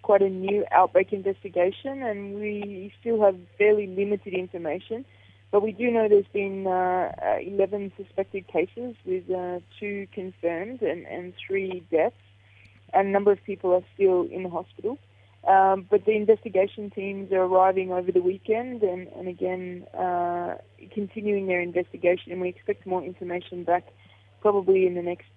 quite a new outbreak investigation, and we still have fairly limited information. But we do know there's been 11 suspected cases with 2 confirmed and 3 deaths, and a number of people are still in the hospital. But the investigation teams are arriving over the weekend and again, continuing their investigation, and we expect more information back probably in the next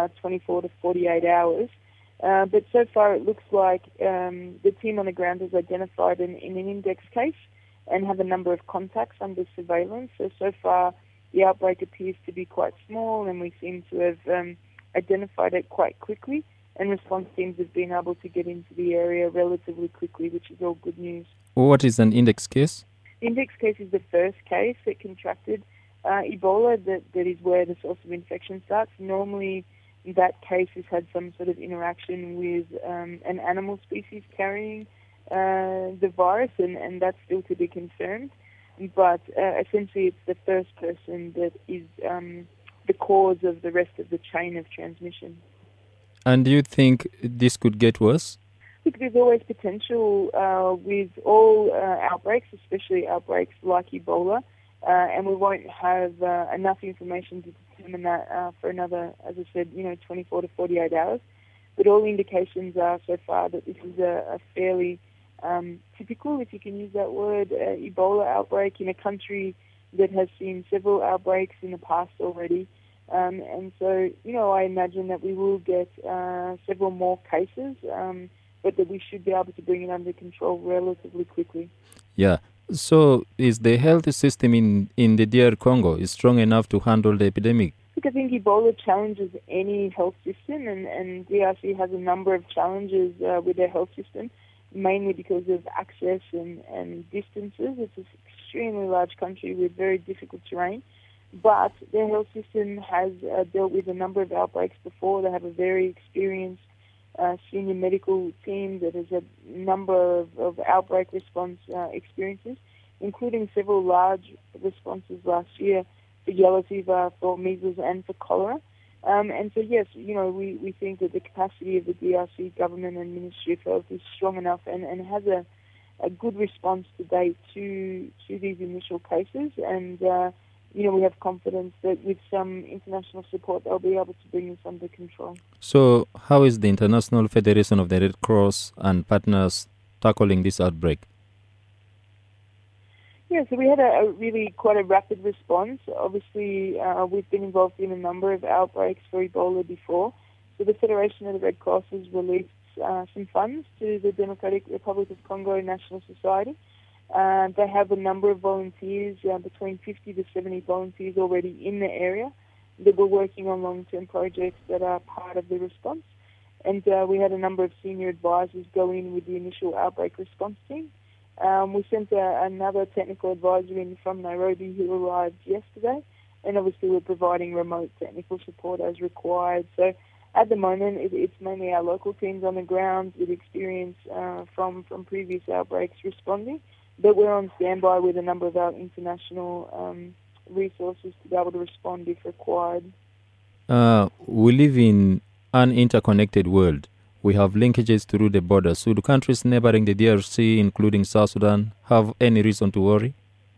24 to 48 hours. But so far it looks like the team on the ground has identified an index case and have a number of contacts under surveillance. So far the outbreak appears to be quite small, and we seem to have identified it quite quickly, and response teams have been able to get into the area relatively quickly, which is all good news. What is an index case? The index case is the first case that contracted Ebola. That is where the source of infection starts. Normally, that case has had some sort of interaction with an animal species carrying the virus, and that's still to be confirmed. But essentially, it's the first person that is the cause of the rest of the chain of transmission. And do you think this could get worse? Look, there's always potential with all outbreaks, especially outbreaks like Ebola, and we won't have enough information to determine that for another, as I said, 24 to 48 hours. But all indications are so far that this is a fairly typical, if you can use that word, Ebola outbreak in a country that has seen several outbreaks in the past already. And so, I imagine that we will get several more cases, but that we should be able to bring it under control relatively quickly. Yeah. So is the health system in the DR Congo is strong enough to handle the epidemic? Look, I think Ebola challenges any health system, and DRC has a number of challenges with their health system, mainly because of access and distances. It's an extremely large country with very difficult terrain. But their health system has dealt with a number of outbreaks before. They have a very experienced senior medical team that has a number of outbreak response experiences, including several large responses last year for yellow fever, for measles, and for cholera. And so, yes, we think that the capacity of the DRC government and Ministry of Health is strong enough and has a good response to date to these initial cases. And we have confidence that with some international support, they'll be able to bring this under control. So how is the International Federation of the Red Cross and partners tackling this outbreak? Yeah, so we had a really quite a rapid response. Obviously, we've been involved in a number of outbreaks for Ebola before. So the Federation of the Red Cross has released some funds to the Democratic Republic of Congo National Society. They have a number of volunteers, between 50 to 70 volunteers already in the area that were working on long-term projects that are part of the response. And we had a number of senior advisors go in with the initial outbreak response team. We sent another technical advisor in from Nairobi who arrived yesterday, and obviously we're providing remote technical support as required. So at the moment, it's mainly our local teams on the ground with experience from previous outbreaks responding. But we're on standby with a number of our international resources to be able to respond if required. We live in an interconnected world. We have linkages through the borders. So do countries neighboring the DRC, including South Sudan, have any reason to worry?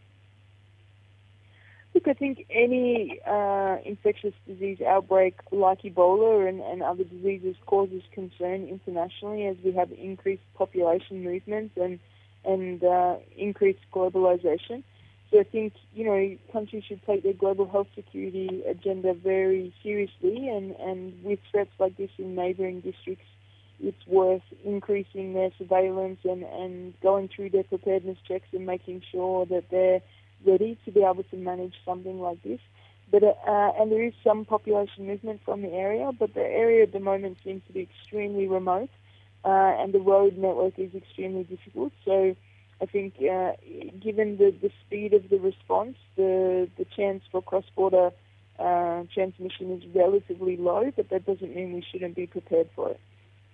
Look, I think any infectious disease outbreak like Ebola and other diseases causes concern internationally as we have increased population movements and increased globalization. So I think, countries should take their global health security agenda very seriously, and with threats like this in neighboring districts, it's worth increasing their surveillance and going through their preparedness checks and making sure that they're ready to be able to manage something like this. But and there is some population movement from the area, but the area at the moment seems to be extremely remote. And the road network is extremely difficult. So I think given the speed of the response, the chance for cross-border transmission is relatively low, but that doesn't mean we shouldn't be prepared for it.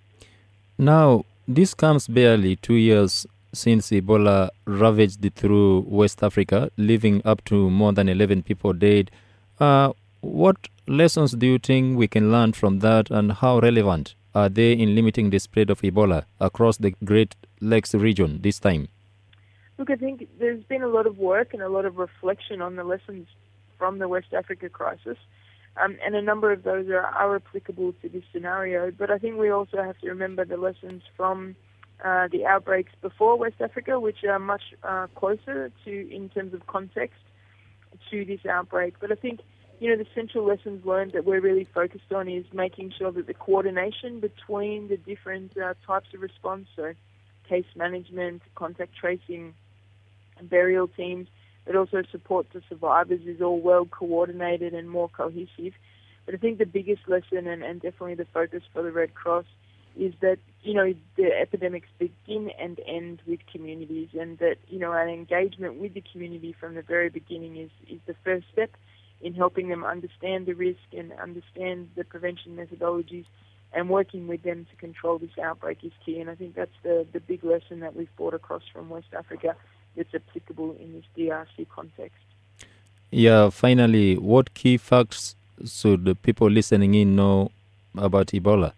Now, this comes barely 2 years since Ebola ravaged through West Africa, leaving up to more than 11 people dead. What lessons do you think we can learn from that, and how relevant are they in limiting the spread of Ebola across the Great Lakes region this time? Look, I think there's been a lot of work and a lot of reflection on the lessons from the West Africa crisis, and a number of those are applicable to this scenario. But I think we also have to remember the lessons from the outbreaks before West Africa, which are much closer to, in terms of context, to this outbreak. But I think, the central lessons learned that we're really focused on is making sure that the coordination between the different types of response, so case management, contact tracing, burial teams, but also support to survivors is all well coordinated and more cohesive. But I think the biggest lesson and definitely the focus for the Red Cross is that, the epidemics begin and end with communities, and that, an engagement with the community from the very beginning is the first step in helping them understand the risk and understand the prevention methodologies, and working with them to control this outbreak is key. And I think that's the big lesson that we've brought across from West Africa that's applicable in this DRC context. Yeah, finally, what key facts should the people listening in know about Ebola?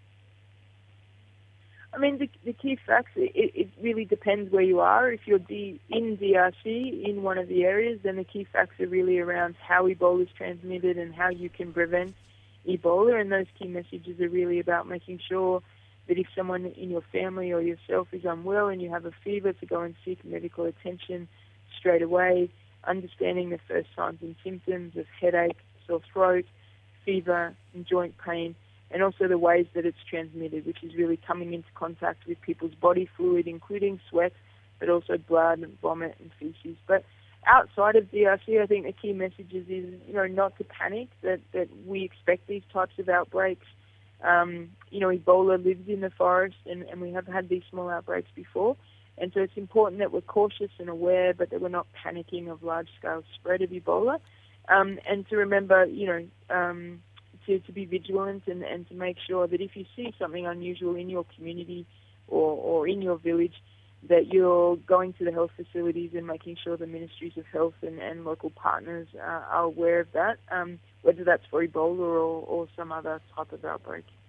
I mean, the key facts, it really depends where you are. If you're in DRC, in one of the areas, then the key facts are really around how Ebola is transmitted and how you can prevent Ebola. And those key messages are really about making sure that if someone in your family or yourself is unwell and you have a fever, to go and seek medical attention straight away, understanding the first signs and symptoms of headache, sore throat, fever, and joint pain, and also the ways that it's transmitted, which is really coming into contact with people's body fluid, including sweat, but also blood and vomit and feces. But outside of DRC, I think the key messages is, not to panic, that we expect these types of outbreaks. Ebola lives in the forest, and we have had these small outbreaks before. And so it's important that we're cautious and aware, but that we're not panicking of large-scale spread of Ebola. And to remember, to be vigilant and to make sure that if you see something unusual in your community or in your village, that you're going to the health facilities and making sure the ministries of health and local partners are aware of that, whether that's for Ebola or some other type of outbreak.